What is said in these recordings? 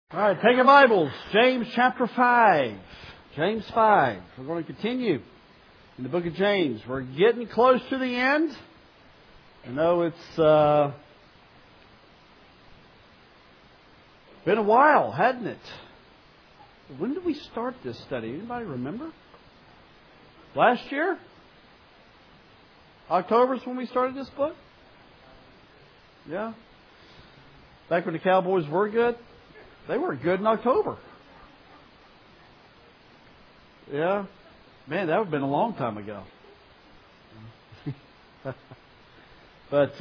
All right, take your Bibles. James chapter 5. James 5. We're going to continue in the book of James. We're getting close to the end. I know it's been a while, hadn't it? When did we start this study? Anybody remember? Last year? October's when we started this book? Yeah? Back when the Cowboys were good? They were good in October. Yeah. Man, that would have been a long time ago. But,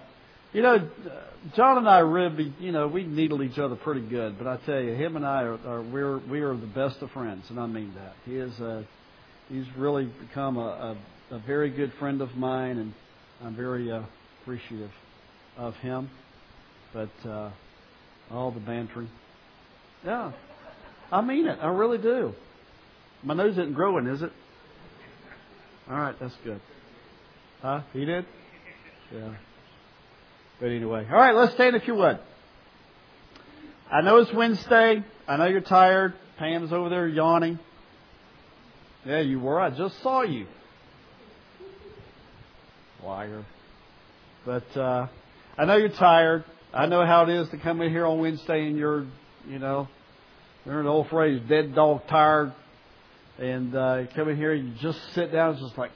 John and I really, we needle each other pretty good. But I tell you, him and I we are the best of friends, and I mean that. He's really become a very good friend of mine, and I'm very appreciative of him. But all the bantering. Yeah, I mean it. I really do. My nose isn't growing, is it? All right, that's good. Huh? He did? Yeah. But anyway. All right, let's stand if you would. I know it's Wednesday. I know you're tired. Pam's over there yawning. Yeah, you were. I just saw you. Liar. But I know you're tired. I know how it is to come in here on Wednesday and you're, there's an old phrase, dead dog tired. And you come in here, you just sit down, it's just like,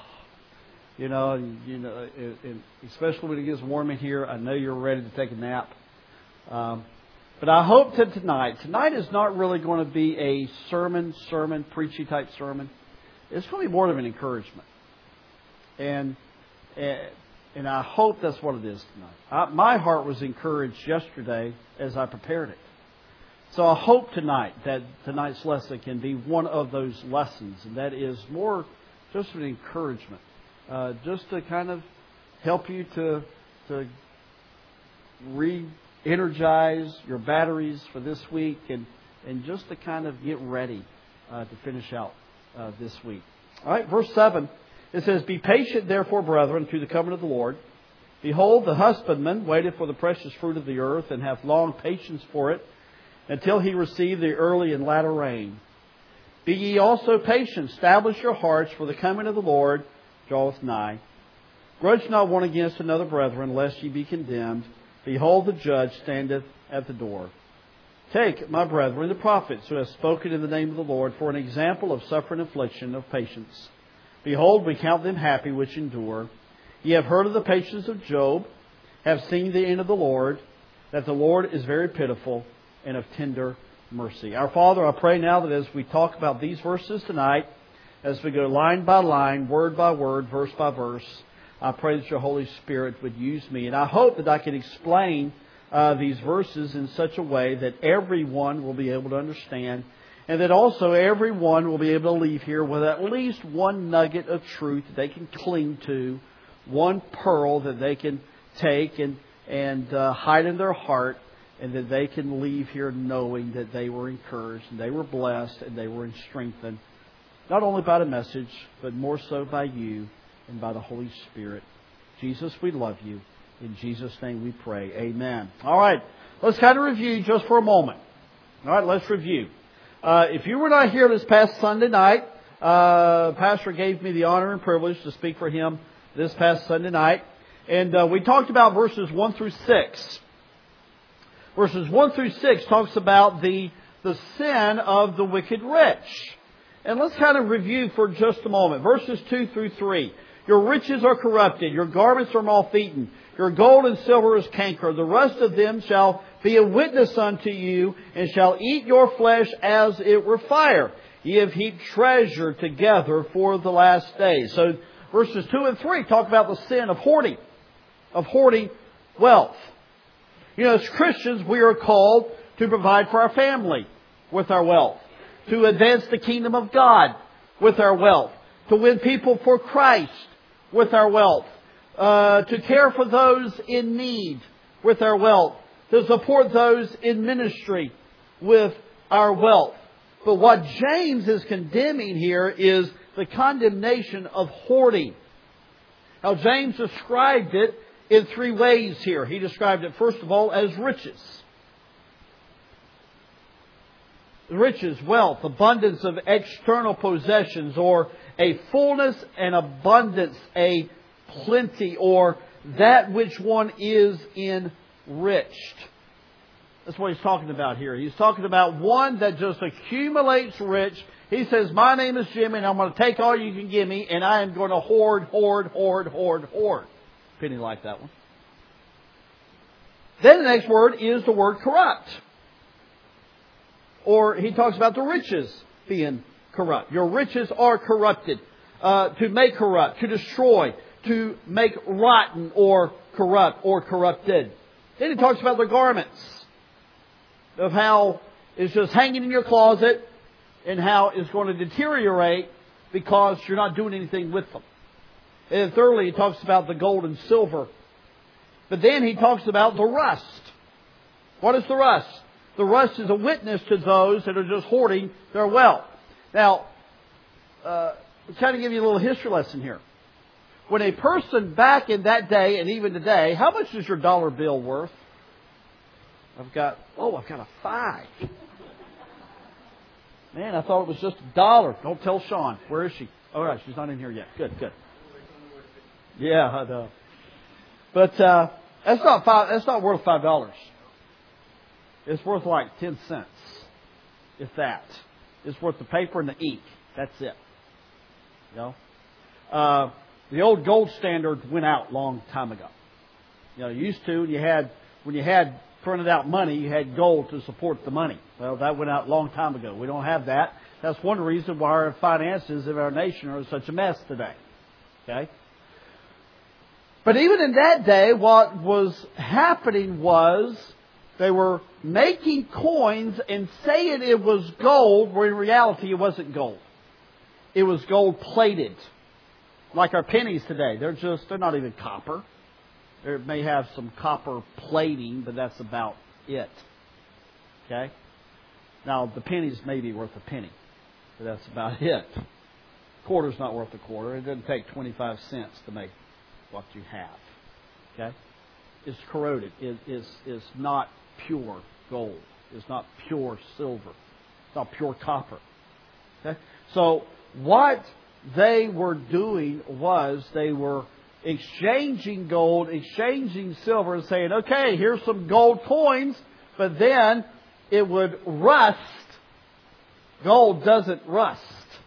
and especially when it gets warm in here, I know you're ready to take a nap. But I hope that tonight is not really going to be a sermon, preachy type sermon. It's going to be more of an encouragement. And I hope that's what it is tonight. My heart was encouraged yesterday as I prepared it. So I hope tonight that tonight's lesson can be one of those lessons. And that is more just an encouragement. Just to kind of help you to re-energize your batteries for this week. And just to kind of get ready to finish out this week. All right, verse 7. It says, "Be patient, therefore, brethren, to the coming of the Lord. Behold, the husbandman waited for the precious fruit of the earth, and hath long patience for it, until he receive the early and latter rain. Be ye also patient, establish your hearts, for the coming of the Lord draweth nigh. Grudge not one against another, brethren, lest ye be condemned. Behold, the judge standeth at the door. Take, my brethren, the prophets who have spoken in the name of the Lord, for an example of suffering affliction of patience. Behold, we count them happy which endure. Ye have heard of the patience of Job, have seen the end of the Lord, that the Lord is very pitiful and of tender mercy." Our Father, I pray now that as we talk about these verses tonight, as we go line by line, word by word, verse by verse, I pray that your Holy Spirit would use me. And I hope that I can explain these verses in such a way that everyone will be able to understand, and that also everyone will be able to leave here with at least one nugget of truth that they can cling to, one pearl that they can take and hide in their heart, and that they can leave here knowing that they were encouraged, and they were blessed, and they were strengthened, not only by the message, but more so by you and by the Holy Spirit. Jesus, we love you. In Jesus' name we pray. Amen. All right, let's kind of review just for a moment. All right, let's review. If you were not here this past Sunday night, Pastor gave me the honor and privilege to speak for him this past Sunday night. And we talked about verses 1 through 6. Verses 1 through 6 talks about the sin of the wicked rich. And let's kind of review for just a moment. Verses 2 through 3. "Your riches are corrupted, your garments are moth-eaten, your gold and silver is canker. The rest of them shall be a witness unto you, and shall eat your flesh as it were fire. Ye have heaped treasure together for the last days." So verses 2 and 3 talk about the sin of hoarding wealth. As Christians, we are called to provide for our family with our wealth, to advance the kingdom of God with our wealth, to win people for Christ with our wealth, to care for those in need with our wealth, to support those in ministry with our wealth. But what James is condemning here is the condemnation of hoarding. Now, James described it in three ways here. He described it, first of all, as riches. riches, wealth, abundance of external possessions, or a fullness and abundance, a plenty, or that which one is enriched. That's what he's talking about here. He's talking about one that just accumulates rich. He says, my name is Jimmy, and I'm going to take all you can give me, and I am going to hoard, hoard, hoard, hoard, hoard. Penny like that one. Then the next word is the word corrupt. Or he talks about the riches being corrupt. Your riches are corrupted. To make corrupt, to destroy, to make rotten or corrupt or corrupted. Then he talks about the garments. Of how it's just hanging in your closet and how it's going to deteriorate because you're not doing anything with them. And thirdly, he talks about the gold and silver. But then he talks about the rust. What is the rust? The rust is a witness to those that are just hoarding their wealth. Now, I'm trying to give you a little history lesson here. When a person back in that day and even today, how much is your dollar bill worth? I've got a 5. Man, I thought it was just $1. Don't tell Sean. Where is she? All right, she's not in here yet. Good. Yeah, I know. But that's not worth $5. It's worth like 10 cents, if that. It's worth the paper and the ink. That's it. You know, the old gold standard went out a long time ago. You know, used to when you had printed out money, you had gold to support the money. Well, that went out a long time ago. We don't have that. That's one reason why our finances of our nation are such a mess today. Okay? But even in that day, what was happening was they were making coins and saying it was gold, where in reality it wasn't gold. It was gold plated. Like our pennies today. They're not even copper. They may have some copper plating, but that's about it. Okay? Now, the pennies may be worth a penny, but that's about it. Quarter's not worth a quarter. It doesn't take 25 cents to make what you have. Okay? It's corroded. It's not pure gold. It's not pure silver. It's not pure copper. Okay? So, what they were doing was they were exchanging gold, exchanging silver, and saying, okay, here's some gold coins, but then it would rust. Gold doesn't rust.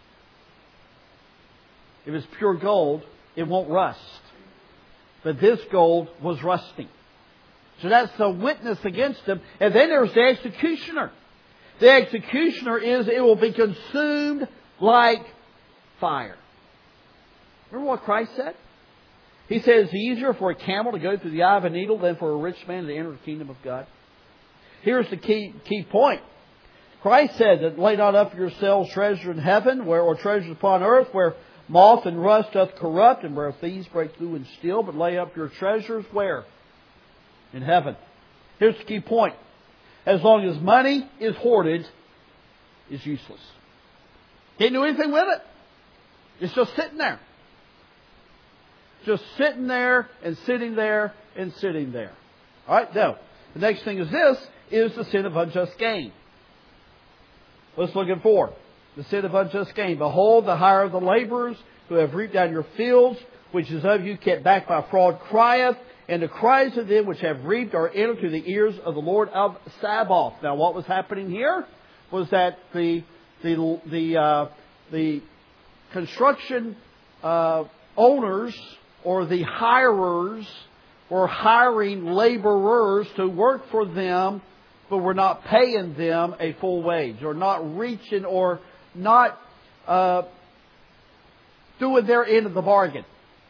If it's pure gold, it won't rust. But this gold was rusting. So that's the witness against them. And then there's the executioner. The executioner is, it will be consumed like fire. Remember what Christ said? He said it's easier for a camel to go through the eye of a needle than for a rich man to enter the kingdom of God. Here's the key point. Christ said that lay not up for yourselves treasure in heaven, or treasures upon earth, where moth and rust doth corrupt, and where thieves break through and steal, but lay up your treasures where? In heaven. Here's the key point. As long as money is hoarded, it's useless. Can't do anything with it. It's just sitting there. Just sitting there and sitting there and sitting there. All right, now, the next thing is the sin of unjust gain. Let's look at 4. The sin of unjust gain. Behold, the hire of the laborers who have reaped down your fields, which is of you kept back by fraud, crieth, and the cries of them which have reaped are entered to the ears of the Lord of Sabaoth. Now, what was happening here was that the construction owners or the hirers were hiring laborers to work for them, but were not paying them a full wage, or not reaching, or not doing their end of the bargain.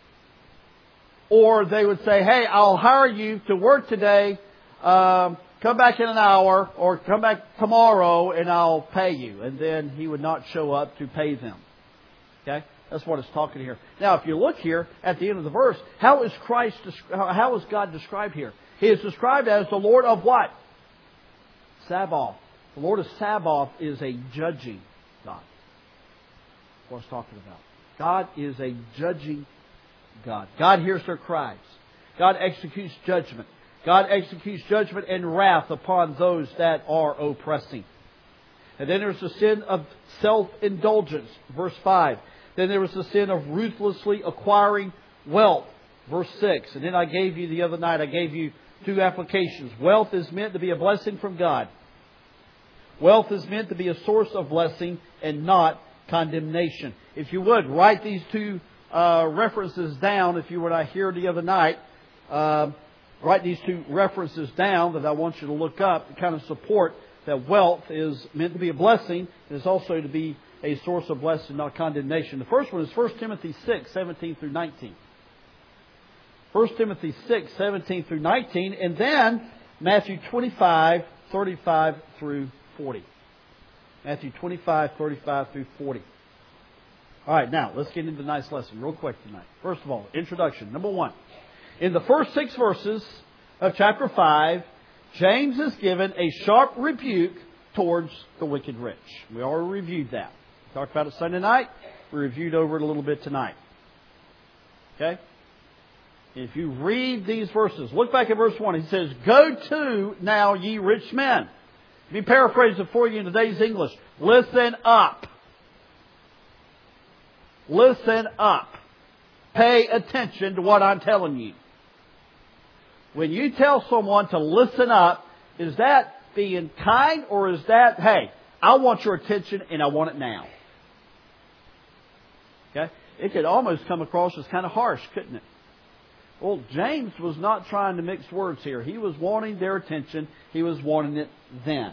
Or they would say, hey, I'll hire you to work today, come back in an hour, or come back tomorrow and I'll pay you. And then he would not show up to pay them. Okay? That's what it's talking here. Now, if you look here at the end of the verse, how is God described here? He is described as the Lord of what? Sabaoth. The Lord of Sabaoth is a judging God. That's what it's talking about. God is a judging God. God hears their cries. God executes judgment. God executes judgment and wrath upon those that are oppressing. And then there's the sin of self-indulgence, verse 5. Then there was the sin of ruthlessly acquiring wealth, verse 6. And then I gave you the other night, I gave you two applications. Wealth is meant to be a blessing from God. Wealth is meant to be a source of blessing and not condemnation. If you would, write these two references down. If you were not here the other night, write these two references down that I want you to look up to kind of support that wealth is meant to be a blessing and is also to be a source of blessing, not condemnation. The first one is 1 Timothy 6, 17 through 19. 1 Timothy 6, 17 through 19, and then Matthew 25, 35 through 40. Matthew 25, 35 through 40. All right, now let's get into the nice lesson real quick tonight. First of all, introduction. Number 1. In the first 6 verses of chapter 5, James is given a sharp rebuke towards the wicked rich. We already reviewed that. We talked about it Sunday night. We reviewed over it a little bit tonight. Okay? If you read these verses, look back at verse 1. He says, "Go to now, ye rich men." Let me paraphrase it for you in today's English. Listen up. Listen up. Pay attention to what I'm telling you. When you tell someone to listen up, is that being kind or is that, hey, I want your attention and I want it now? Okay? It could almost come across as kind of harsh, couldn't it? Well, James was not trying to mix words here. He was wanting their attention. He was wanting it then.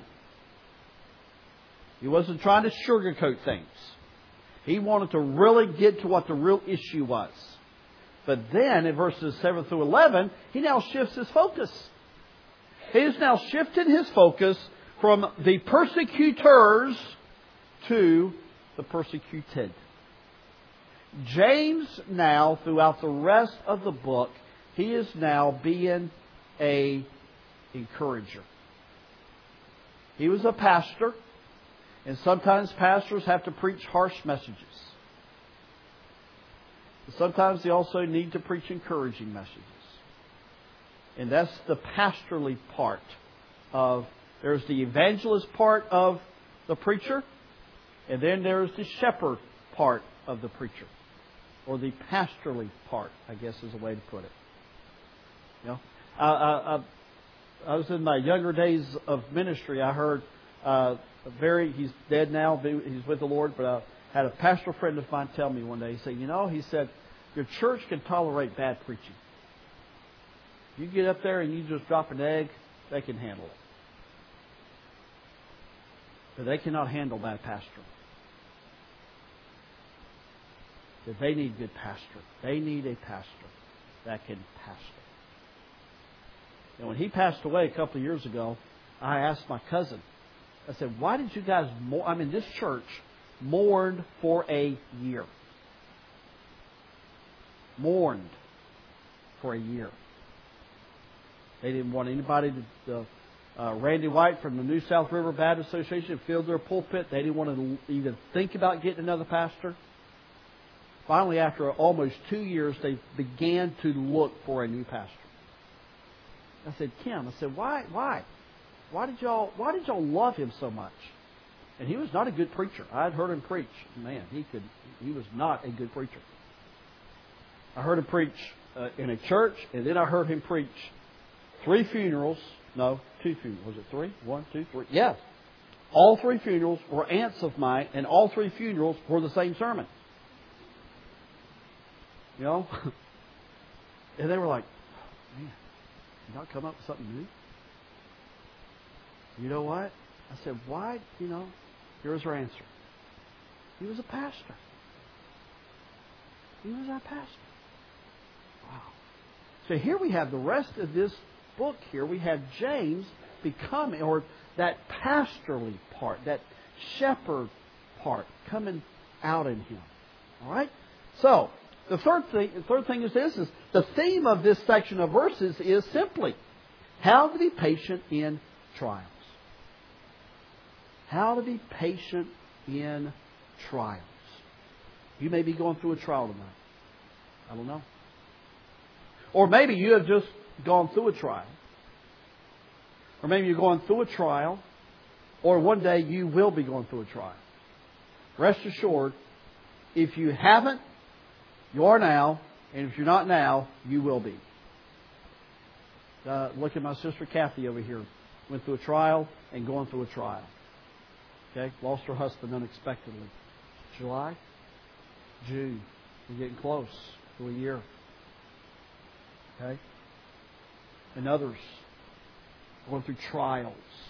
He wasn't trying to sugarcoat things. He wanted to really get to what the real issue was. But then, in verses 7 through 11, he now shifts his focus. He is now shifting his focus from the persecutors to the persecuted. James now, throughout the rest of the book, he is now being an encourager. He was a pastor, and sometimes pastors have to preach harsh messages. Sometimes they also need to preach encouraging messages. And that's the pastorly part of, there's the evangelist part of the preacher, and then there's the shepherd part of the preacher. Or the pastorly part, I guess is a way to put it. You know, I was in my younger days of ministry. I heard he's dead now, he's with the Lord, but I had a pastoral friend of mine tell me one day, he said, your church can tolerate bad preaching. You get up there and you just drop an egg, they can handle it. But they cannot handle bad pastoring. That they need good pastor. They need a pastor that can pastor. And when he passed away a couple of years ago, I asked my cousin, I said, why did you guys this church mourned for a year. Mourned for a year. They didn't want anybody Randy White from the New South River Baptist Association filled their pulpit. They didn't want to even think about getting another pastor. Finally, after almost 2 years, they began to look for a new pastor. I said, Kim, why? Why did y'all love him so much? And he was not a good preacher. I had heard him preach. Man, he was not a good preacher. I heard him preach in a church, and then I heard him preach 3 funerals. No, 2 funerals. Was it 3? 1, 2, 3? Yes. All 3 funerals were aunts of mine, and all 3 funerals were the same sermon. You know? And they were like, man, did you not come up with something new? You know what? I said, why? Here's her answer. He was a pastor. He was our pastor. Wow. So here we have the rest of this book here. We have James becoming, or that pastorly part, that shepherd part coming out in him. All right? So, the third thing is this, is the theme of this section of verses is simply how to be patient in trials. How to be patient in trials. You may be going through a trial tonight. I don't know. Or maybe you have just gone through a trial. Or maybe you're going through a trial. or one day you will be going through a trial. Rest assured, if you haven't, you are now, and if you're not now, you will be. Look at my sister Kathy over here. Went through a trial and going through a trial. Okay? Lost her husband unexpectedly. July? June. We're getting close to a year. Okay? And others going through trials.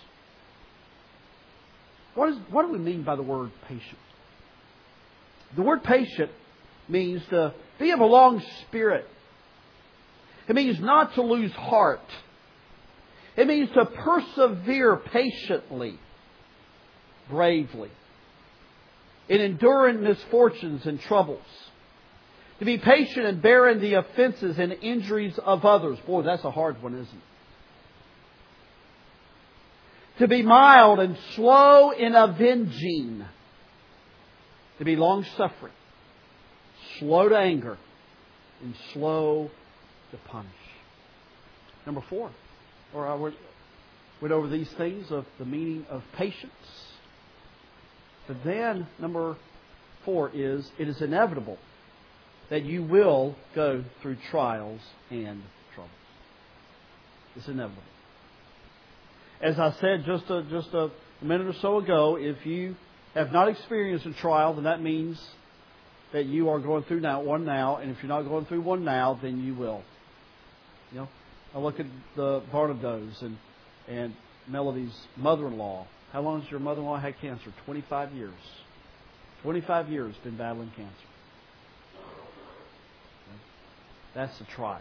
What do we mean by the word patient? The word patient means to be of a long spirit. It means not to lose heart. It means to persevere patiently, bravely, in enduring misfortunes and troubles. To be patient in bearing the offenses and injuries of others. Boy, that's a hard one, isn't it? To be mild and slow in avenging. To be long-suffering, slow to anger, and slow to punish. Number 4. Or I went over these things of the meaning of patience. But then, number 4 is, it is inevitable that you will go through trials and troubles. It's inevitable. As I said just a minute or so ago, if you have not experienced a trial, then that means that you are going through one now. And if you're not going through one now, then you will. You know, I look at the Barnados and Melody's mother-in-law. How long has your mother-in-law had cancer? 25 years. 25 years been battling cancer. That's the trial.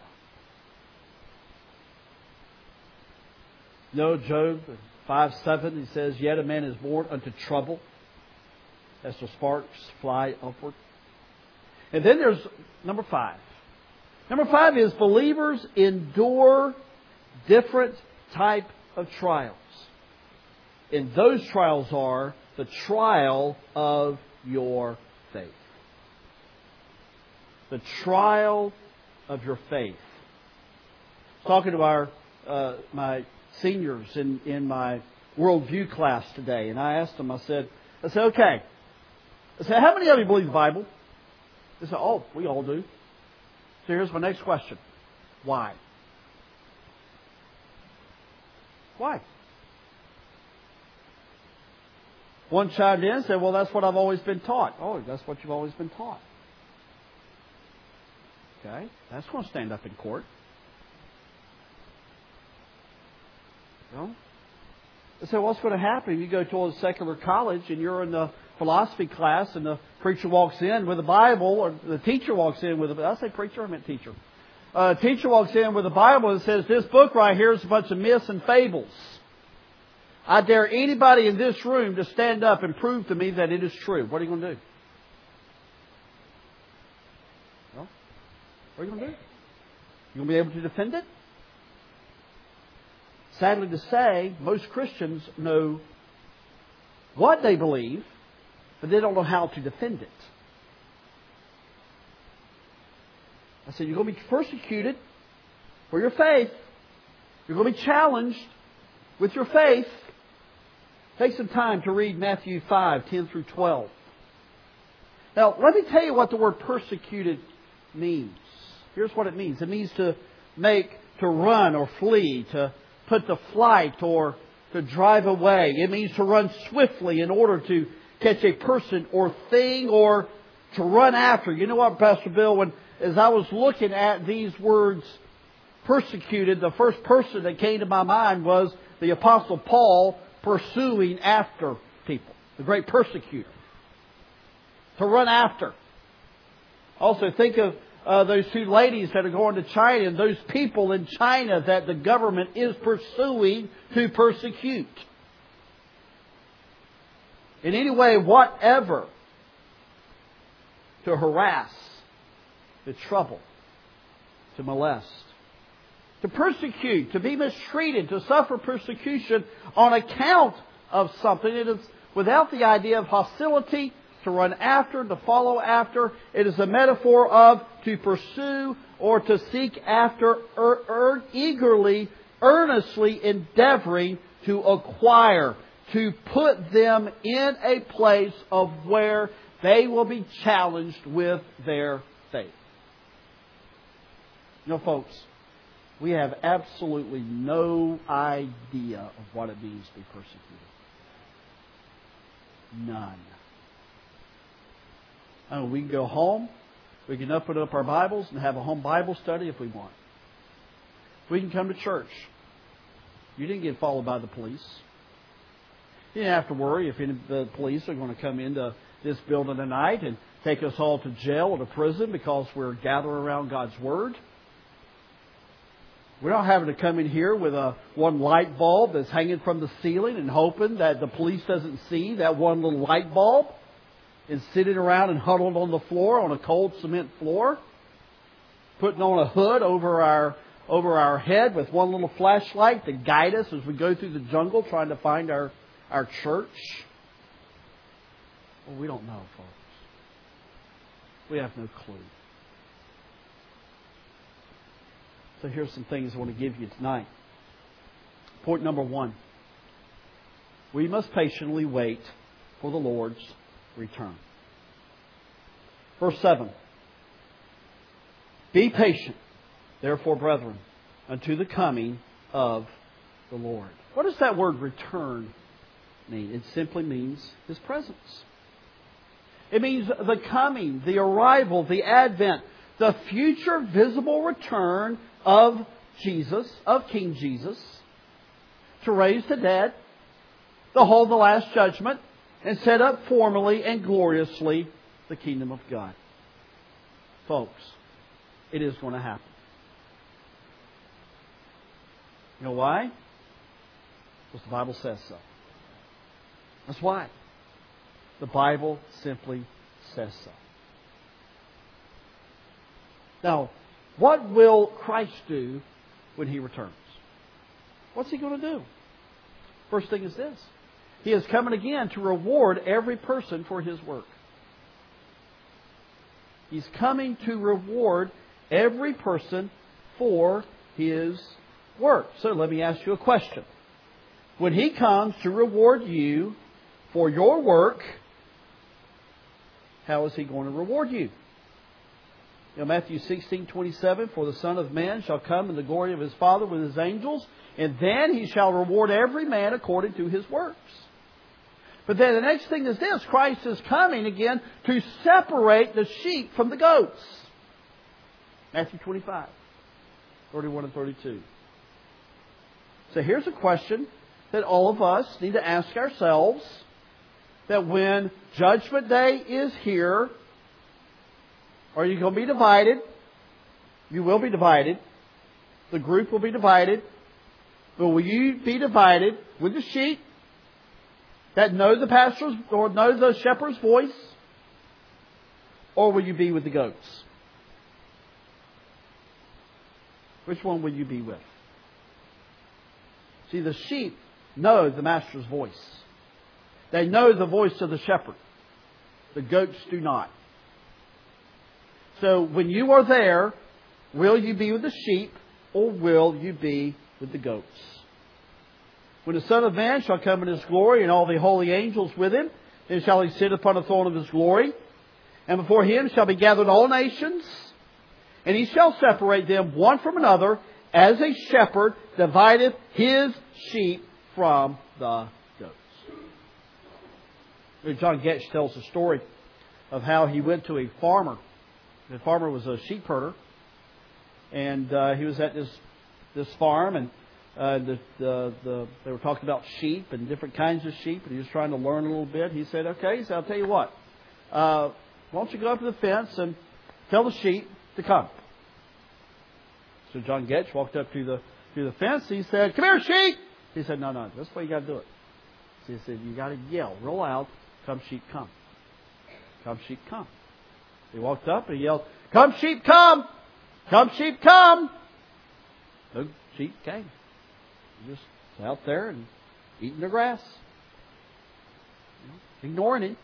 No, Job 5:7, he says, "Yet a man is born unto trouble, as the sparks fly upward." And then there's number 5. Number 5 is believers endure different type of trials. And those trials are the trial of your faith. The trial of your faith. I was talking to my seniors in my worldview class today, and I asked them, I said, okay. I said, how many of you believe the Bible? They said, oh, we all do. So here's my next question. Why? Why? One chimed in and said, well, that's what I've always been taught. Oh, that's what you've always been taught. Okay, that's going to stand up in court. No? So what's going to happen if you go to a secular college and you're in the philosophy class and the preacher walks in with a Bible, or the teacher walks in with I say preacher, I meant teacher. Teacher walks in with a Bible and says, this book right here is a bunch of myths and fables. I dare anybody in this room to stand up and prove to me that it is true. What are you going to do? Well, what are you going to do? You going to be able to defend it? Sadly to say, most Christians know what they believe, but they don't know how to defend it. I said, you're going to be persecuted for your faith. You're going to be challenged with your faith. Take some time to read Matthew 5:10 through 12. Now, let me tell you what the word persecuted means. Here's what it means. It means to run or flee, to put to flight or to drive away. It means to run swiftly in order to catch a person or thing, or to run after. You know what, Pastor Bill, as I was looking at these words, persecuted, the first person that came to my mind was the Apostle Paul pursuing after people. The great persecutor. To run after. Also think of those two ladies that are going to China, and those people in China that the government is pursuing to persecute. In any way, whatever, to harass, to trouble, to molest, to persecute, to be mistreated, to suffer persecution on account of something. It is without the idea of hostility, to run after, to follow after. It is a metaphor of to pursue or to seek after, eagerly, earnestly endeavoring to acquire, to put them in a place of where they will be challenged with their faith. You know, folks, we have absolutely no idea of what it means to be persecuted. None. Oh, we can go home. We can open up our Bibles and have a home Bible study if we want. We can come to church. You didn't get followed by the police. You didn't have to worry if any of the police are going to come into this building tonight and take us all to jail or to prison because we're gathering around God's Word. We're not having to come in here with one light bulb that's hanging from the ceiling and hoping that the police doesn't see that one little light bulb and sitting around and huddled on the floor on a cold cement floor, putting on a hood over our head with one little flashlight to guide us as we go through the jungle trying to find our church. Well, we don't know, folks. We have no clue. So here's some things I want to give you tonight. Point number 1. We must patiently wait for the Lord's return. Verse 7. Be patient, therefore, brethren, unto the coming of the Lord. What does that word return mean? It simply means His presence. It means the coming, the arrival, the advent, the future visible return of Jesus, of King Jesus, to raise the dead, to hold the last judgment, and set up formally and gloriously the kingdom of God. Folks, it is going to happen. You know why? Because the Bible says so. That's why. The Bible simply says so. Now, what will Christ do when He returns? What's He going to do? First thing is this. He is coming again to reward every person for his work. He's coming to reward every person for his work. So let me ask you a question. When He comes to reward you for your work, how is He going to reward you? You know, Matthew 16:27, for the Son of Man shall come in the glory of His Father with His angels, and then He shall reward every man according to his works. But then the next thing is this. Christ is coming again to separate the sheep from the goats. Matthew 25, 31 and 32. So here's a question that all of us need to ask ourselves. That when Judgment Day is here, are you going to be divided? You will be divided. The group will be divided. But will you be divided with the sheep that know the pastor's or know the shepherd's voice? Or will you be with the goats? Which one will you be with? See, the sheep know the master's voice. They know the voice of the shepherd. The goats do not. So when you are there, will you be with the sheep or will you be with the goats? When the Son of Man shall come in His glory and all the holy angels with Him, then shall He sit upon the throne of His glory. And before Him shall be gathered all nations. And He shall separate them one from another, as a shepherd divideth his sheep from the goats. John Getch tells a story of how he went to a farmer. The farmer was a sheep herder. And he was at this farm, and they were talking about sheep and different kinds of sheep, and he was trying to learn a little bit. He said, okay, so I'll tell you what. Why don't you go up to the fence and tell the sheep to come? So John Getch walked up to the fence. He said, come here, sheep! He said, no, that's the way you got to do it. So he said, you got to yell real loud, come sheep, come. Come sheep, come. He walked up and he yelled, come sheep, come! Come sheep, come! The sheep came. He just out there and eating the grass. Ignoring him.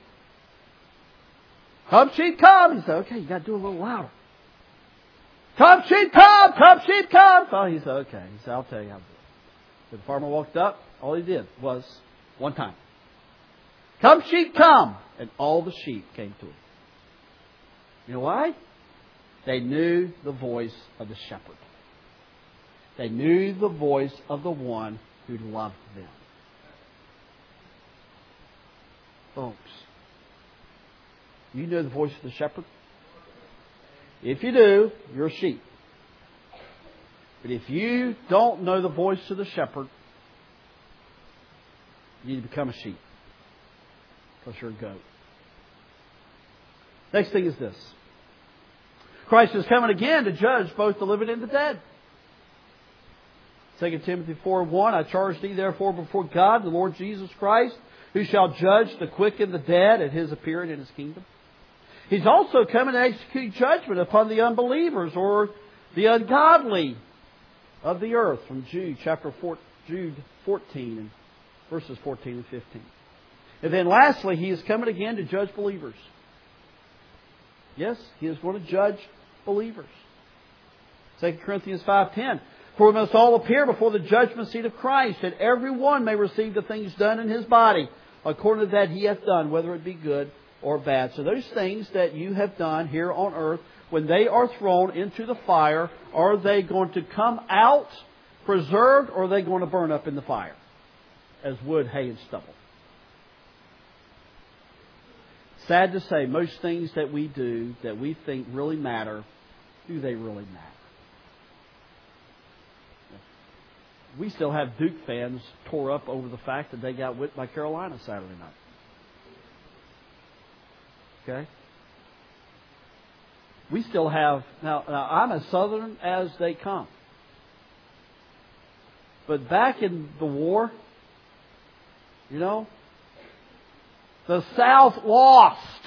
Come sheep, come! He said, okay, you got to do it a little louder. Come sheep, come! Come sheep, come! Oh, he said, okay. He said, I'll tell you how to do it. So the farmer walked up. All he did was One time. Come, sheep, come. And all the sheep came to him. You know why? They knew the voice of the shepherd. They knew the voice of the one who loved them. Folks, you know the voice of the shepherd? If you do, you're a sheep. But if you don't know the voice of the shepherd, you need to become a sheep. Because you're a goat. Next thing is this. Christ is coming again to judge both the living and the dead. 2 Timothy 4:1, I charge thee therefore before God, the Lord Jesus Christ, who shall judge the quick and the dead at His appearing in His kingdom. He's also coming to execute judgment upon the unbelievers or the ungodly of the earth, from Jude 14 and verses 14 and 15. And then lastly, He is coming again to judge believers. Yes, He is going to judge believers. 2 Corinthians 5:10. For we must all appear before the judgment seat of Christ, that every one may receive the things done in his body, according to that he hath done, whether it be good or bad. So those things that you have done here on earth, when they are thrown into the fire, are they going to come out preserved, or are they going to burn up in the fire as wood, hay, and stubble? Sad to say, most things that we do that we think really matter, do they really matter? We still have Duke fans tore up over the fact that they got whipped by Carolina Saturday night. Okay? We still have... Now I'm as Southern as they come. But back in the war, you know, the South lost.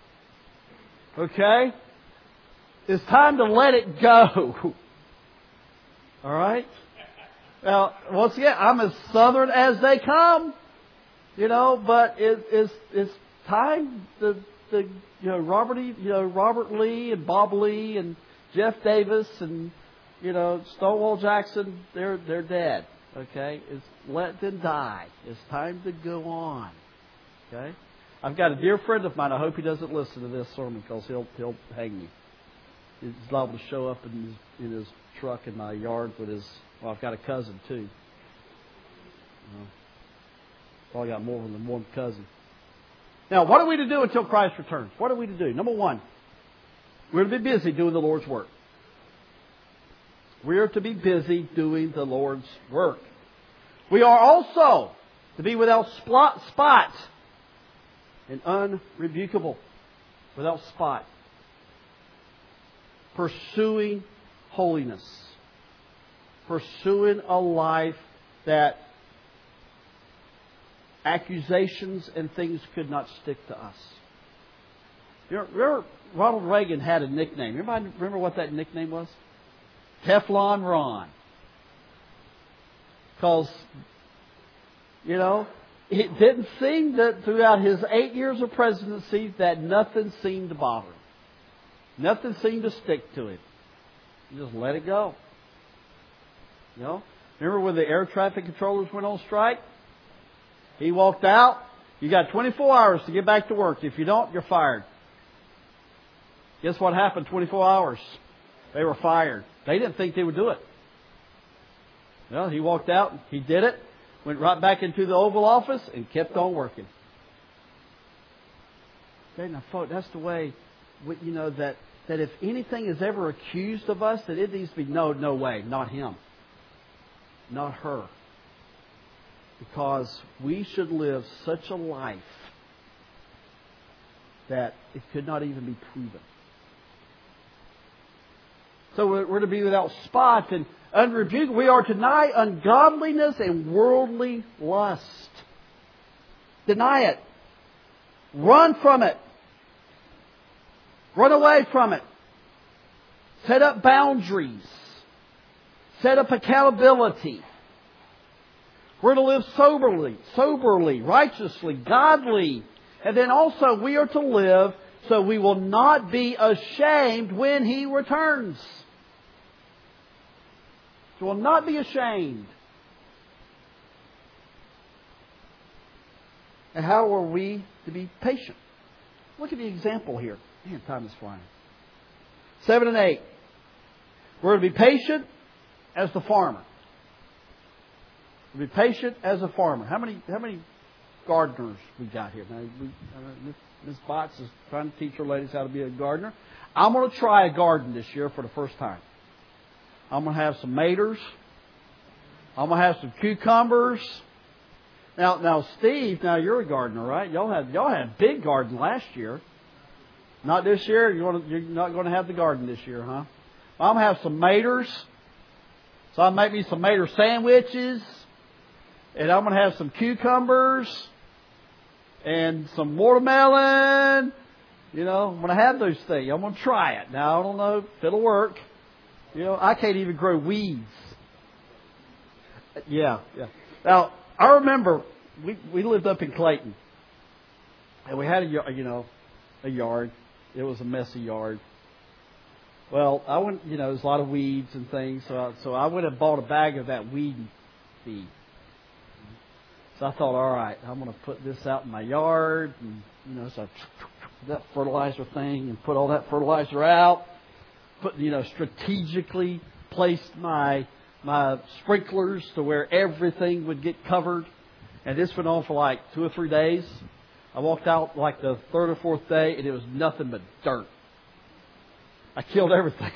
Okay? It's time to let it go. All right? Now, once again, I'm as Southern as they come, you know. But it's time. Robert Lee and Bob Lee and Jeff Davis and Stonewall Jackson. They're dead. Okay, let them die. It's time to go on. Okay, I've got a dear friend of mine. I hope he doesn't listen to this sermon because he'll hang me. He's liable to show up in his truck in my yard with his. Well, I've got a cousin, too. Probably got more than one cousin. Now, what are we to do until Christ returns? What are we to do? Number one, we're to be busy doing the Lord's work. We are to be busy doing the Lord's work. We are also to be without spot and unrebukable. Without spot. Pursuing holiness. Pursuing a life that accusations and things could not stick to us. Remember Ronald Reagan had a nickname. Everybody remember what that nickname was? Teflon Ron. Because, it didn't seem that throughout his 8 years of presidency that nothing seemed to bother him. Nothing seemed to stick to him. He just let it go. Remember when the air traffic controllers went on strike? He walked out. You got 24 hours to get back to work. If you don't, you're fired. Guess what happened 24 hours? They were fired. They didn't think they would do it. Well, he walked out. He did it. Went right back into the Oval Office and kept on working. Okay, now, folks, that's the way, that if anything is ever accused of us, that it needs to be, no way, not him. Not her. Because we should live such a life that it could not even be proven. So we're to be without spot and unrebuked. We are to deny ungodliness and worldly lust. Deny it. Run from it. Run away from it. Set up boundaries. Set up accountability. We're to live soberly, righteously, godly. And then also we are to live so we will not be ashamed when He returns. We will not be ashamed. And how are we to be patient? Look at the example here. Man, time is flying. 7 and 8. We're to be patient as the farmer. We're to be patient as a farmer. How many gardeners we got here? Now, Ms. Botts is trying to teach her ladies how to be a gardener. I'm going to try a garden this year for the first time. I'm going to have some maters. I'm going to have some cucumbers. Now, Steve, you're a gardener, right? Y'all had a big garden last year. Not this year. You're not going to have the garden this year, huh? I'm going to have some maters. So I'll make me some mater sandwiches. And I'm going to have some cucumbers. And some watermelon. I'm going to have those things. I'm going to try it. Now, I don't know if it'll work. I can't even grow weeds. Yeah. Now, I remember we lived up in Clayton. And we had a yard. It was a messy yard. Well, I went, there's a lot of weeds and things. So I went and bought a bag of that weed feed. So I thought, all right, I'm going to put this out in my yard. And, so I that fertilizer thing and put all that fertilizer out. Strategically placed my sprinklers to where everything would get covered. And this went on for like 2 or 3 days. I walked out like the 3rd or 4th day and it was nothing but dirt. I killed everything,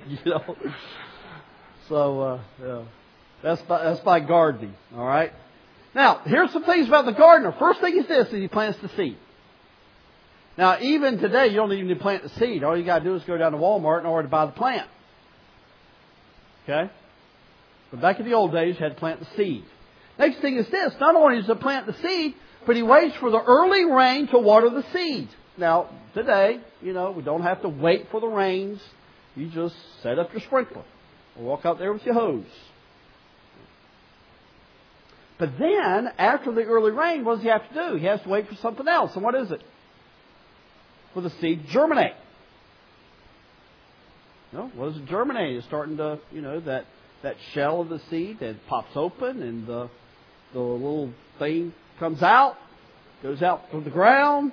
So, that's my gardening, all right? Now, here's some things about the gardener. First thing is this, is he plants the seed. Now, even today, you don't even need to plant the seed. All you got to do is go down to Walmart in order to buy the plant. Okay? But back in the old days, you had to plant the seed. Next thing is this. Not only does he plant the seed, but he waits for the early rain to water the seed. Now, today, we don't have to wait for the rains. You just set up your sprinkler. Or walk out there with your hose. But then, after the early rain, what does he have to do? He has to wait for something else. And what is it? For the seed to germinate. What does it germinate? It's starting to, that shell of the seed that pops open and the little thing comes out, goes out from the ground.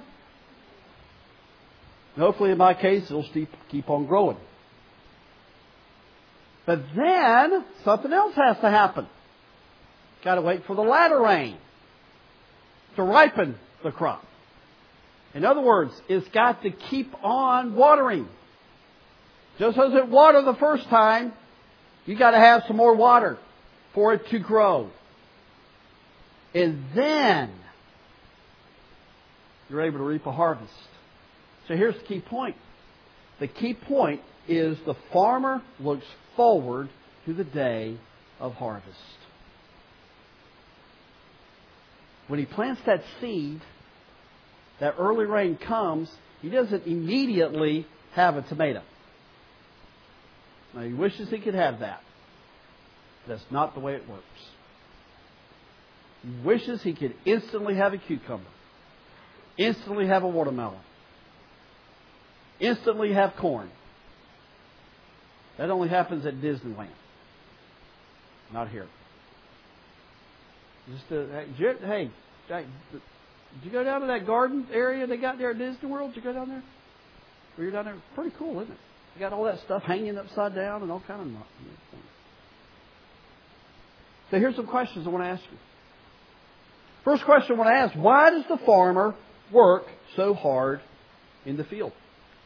And hopefully, in my case, it'll keep on growing. But then, something else has to happen. Got to wait for the latter rain to ripen the crop. In other words, it's got to keep on watering. Just as it watered the first time, you got to have some more water for it to grow. And then you're able to reap a harvest. So here's the key point. The key point is the farmer looks forward to the day of harvest. When he plants that seed, that early rain comes, he doesn't immediately have a tomato. Now, he wishes he could have that. That's not the way it works. He wishes he could instantly have a cucumber, instantly have a watermelon, instantly have corn. That only happens at Disneyland, not here. Hey, Jack, did you go down to that garden area they got there at Disney World? Did you go down there? Were you down there? Pretty cool, isn't it? You got all that stuff hanging upside down and all kind of things. So here's some questions I want to ask you. First question I want to ask, why does the farmer work so hard in the field?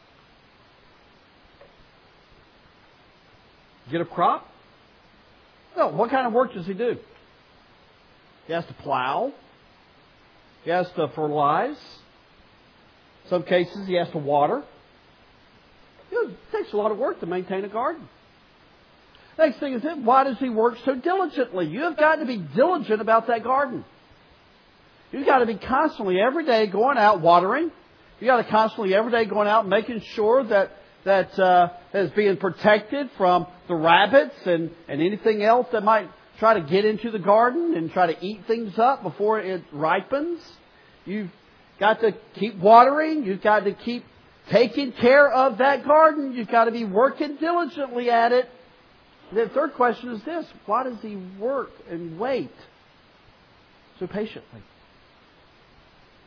Get a crop? No. What kind of work does he do? He has to plow. He has to fertilize. In some cases, he has to water. It takes a lot of work to maintain a garden. Next thing is, why does he work so diligently? You have got to be diligent about that garden. You've got to be constantly, every day, going out watering. You've got to constantly, every day, going out and making sure that is being protected from the rabbits and anything else that might try to get into the garden and try to eat things up before it ripens. You've got to keep watering. You've got to keep taking care of that garden. You've got to be working diligently at it. The third question is this: why does he work and wait so patiently?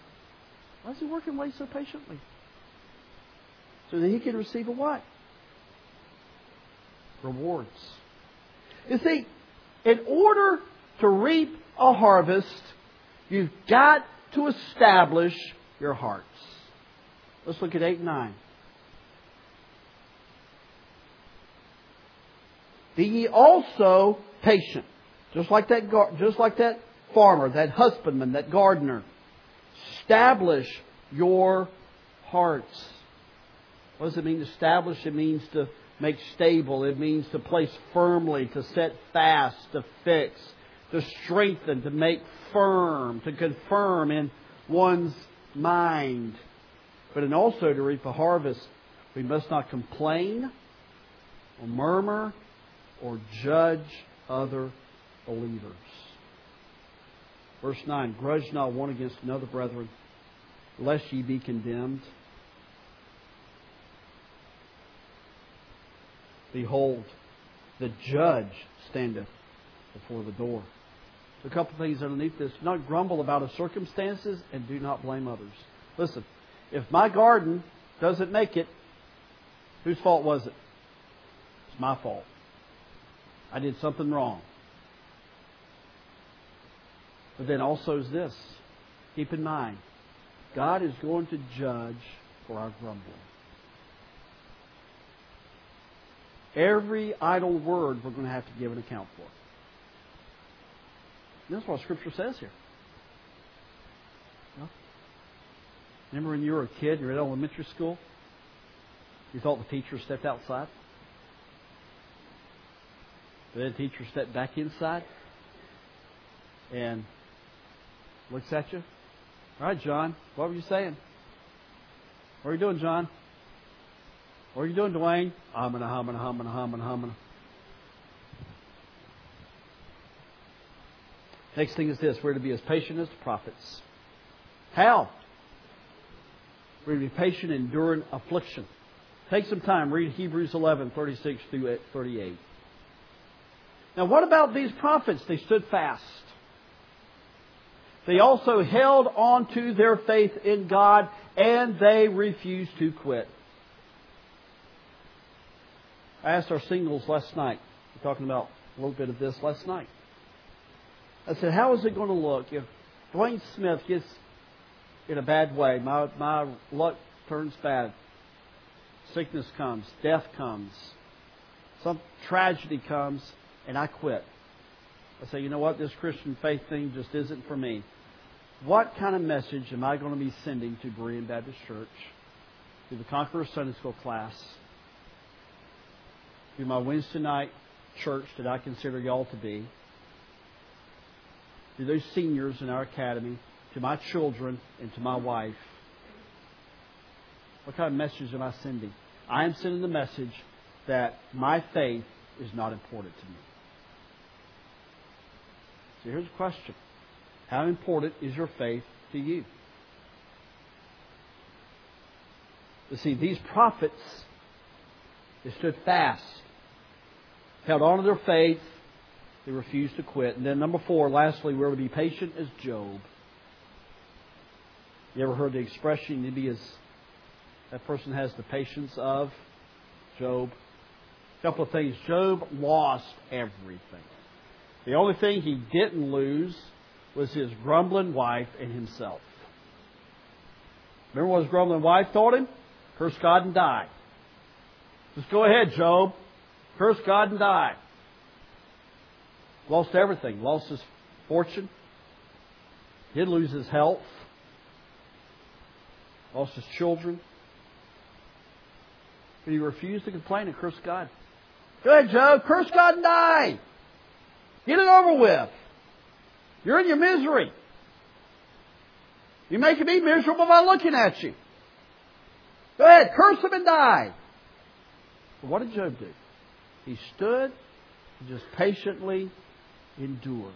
Why is He working away so patiently? So that He can receive a what? Rewards. You see, in order to reap a harvest, you've got to establish your hearts. Let's look at 8 and 9. Be ye also patient, just like that farmer, that husbandman, that gardener. Establish your hearts. What does it mean to establish? It means to make stable. It means to place firmly, to set fast, to fix, to strengthen, to make firm, to confirm in one's mind. But in also to reap a harvest, we must not complain or murmur or judge other believers. Verse 9, grudge not one against another, brethren, lest ye be condemned. Behold, the judge standeth before the door. A couple of things underneath this. Do not grumble about the circumstances and do not blame others. Listen, if my garden doesn't make it, whose fault was it? It's my fault. I did something wrong. But then also is this. Keep in mind, God is going to judge for our grumbling. Every idle word we're going to have to give an account for. And that's what Scripture says here. You know? Remember when you were a kid, you were in elementary school? You thought the teacher stepped outside? But then the teacher stepped back inside and looks at you. All right, John, what were you saying? What are you doing, John? What are you doing, Dwayne? Humming. Next thing is this. We're to be as patient as the prophets. How? We're to be patient, enduring affliction. Take some time. Read Hebrews 11, 36 through 38. Now, what about these prophets? They stood fast. They also held on to their faith in God, and they refused to quit. I asked our singles last night. We're talking about a little bit of this last night. I said, how is it going to look if Dwayne Smith gets in a bad way? My luck turns bad. Sickness comes. Death comes. Some tragedy comes, and I quit. I say, you know what? This Christian faith thing just isn't for me. What kind of message am I going to be sending to Berean Baptist Church? To the Conqueror Sunday School class? To my Wednesday night church that I consider y'all to be? To those seniors in our academy? To my children and to my wife? What kind of message am I sending? I am sending the message that my faith is not important to me. So here's a question. How important is your faith to you? You see, these prophets, they stood fast, held on to their faith, they refused to quit. And then number 4, lastly, we're to be patient as Job. You ever heard the expression, to be as that person has the patience of Job? A couple of things. Job lost everything. The only thing he didn't lose was his grumbling wife and himself. Remember what his grumbling wife told him? Curse God and die. Just go ahead, Job. Curse God and die. Lost everything. Lost his fortune. Did lose his health. Lost his children. But he refused to complain and curse God. Go ahead, Job. Curse God and die. Get it over with. You're in your misery. You're making me miserable by looking at you. Go ahead. Curse him and die. But what did Job do? He stood and just patiently endured.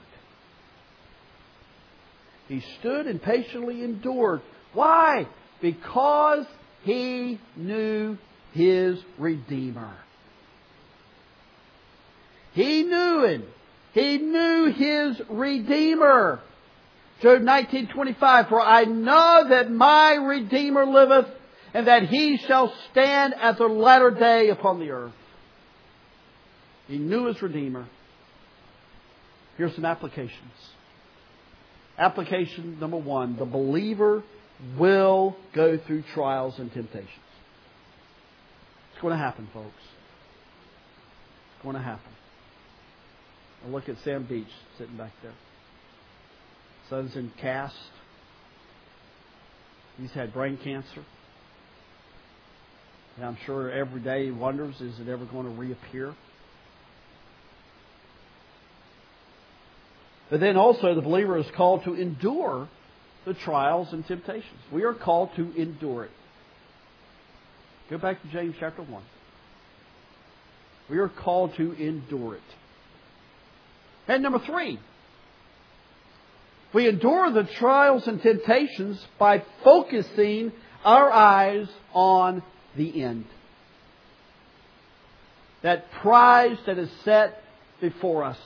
He stood and patiently endured. Why? Because he knew his Redeemer. He knew him. He knew his Redeemer. Job 19:25, for I know that my Redeemer liveth, and that He shall stand at the latter day upon the earth. He knew His Redeemer. Here's some applications. Application number 1, the believer will go through trials and temptations. It's going to happen, folks. It's going to happen. Now look at Sam Beach sitting back there. Son's in cast. He's had brain cancer. And I'm sure every day he wonders, is it ever going to reappear? But then also the believer is called to endure the trials and temptations. We are called to endure it. Go back to James chapter 1. We are called to endure it. And number 3, we endure the trials and temptations by focusing our eyes on the end. That prize that is set before us.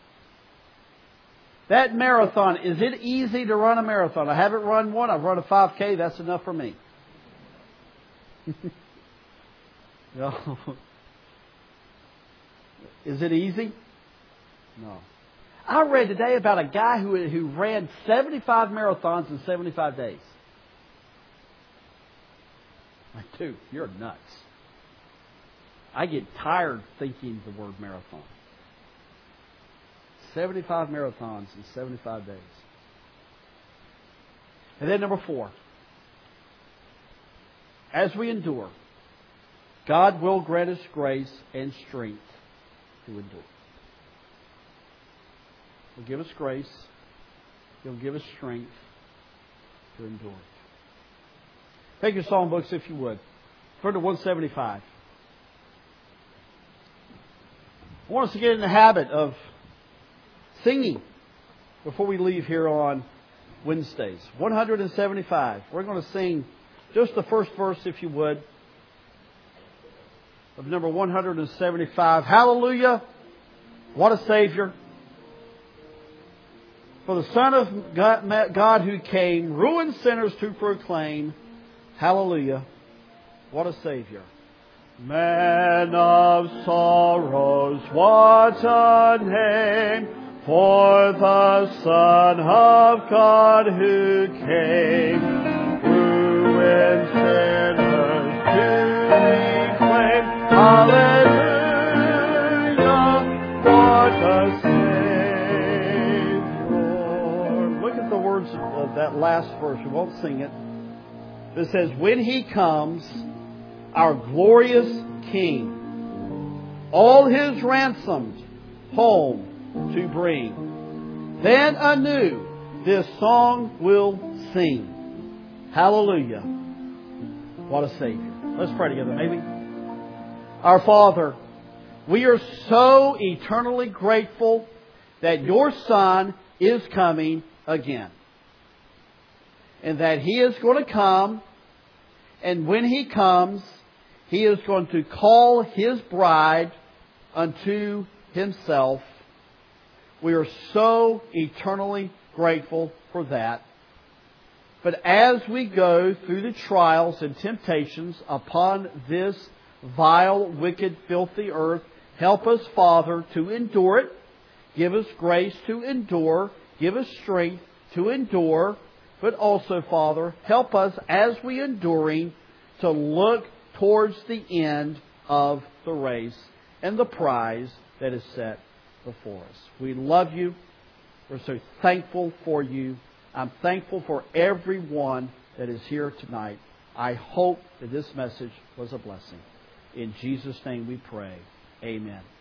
That marathon, is it easy to run a marathon? I haven't run one. I've run a 5K. That's enough for me. No. Is it easy? No. I read today about a guy who ran 75 marathons in 75 days. Like, dude, you're nuts. I get tired thinking the word marathon. 75 marathons in 75 days. And then number 4. As we endure, God will grant us grace and strength to endure. He'll give us grace. He'll give us strength to endure. Take your song books if you would. Turn to 175. I want us to get in the habit of singing before we leave here on Wednesdays. 175. We're going to sing just the first verse, if you would, of number 175. Hallelujah! What a Savior! For the Son of God who came, ruined sinners to proclaim. Hallelujah! What a Savior! Man of sorrows, what a name! For the Son of God who came, ruined sinners to reclaim. Hallelujah! What a Savior! Look at the words of that last verse. We won't sing it. It says, when He comes, our glorious King, all His ransomed home to bring, then anew this song will sing. Hallelujah! What a Savior. Let's pray together, maybe. Our Father, we are so eternally grateful that Your Son is coming again. And that He is going to come, and when He comes, He is going to call His bride unto Himself. We are so eternally grateful for that. But as we go through the trials and temptations upon this vile, wicked, filthy earth, help us, Father, to endure it. Give us grace to endure. Give us strength to endure. But also, Father, help us as we enduring to look towards the end of the race and the prize that is set before us. We love You. We're so thankful for You. I'm thankful for everyone that is here tonight. I hope that this message was a blessing. In Jesus' name we pray. Amen.